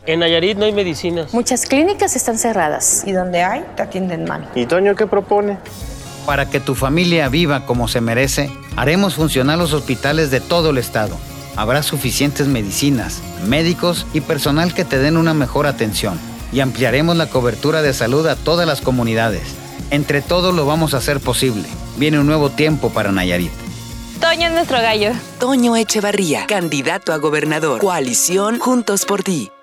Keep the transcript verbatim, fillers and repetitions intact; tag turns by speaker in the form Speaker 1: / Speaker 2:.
Speaker 1: En Nayarit no hay medicinas.
Speaker 2: Muchas clínicas están cerradas.
Speaker 3: Y donde hay, te atienden mal.
Speaker 4: ¿Y Toño qué propone?
Speaker 5: Para que tu familia viva como se merece, haremos funcionar los hospitales de todo el estado. Habrá suficientes medicinas, médicos y personal que te den una mejor atención. Y ampliaremos la cobertura de salud a todas las comunidades. Entre todos lo vamos a hacer posible. Viene un nuevo tiempo para Nayarit.
Speaker 6: Toño es nuestro gallo.
Speaker 7: Toño Echevarría, candidato a gobernador. Coalición Juntos por Ti.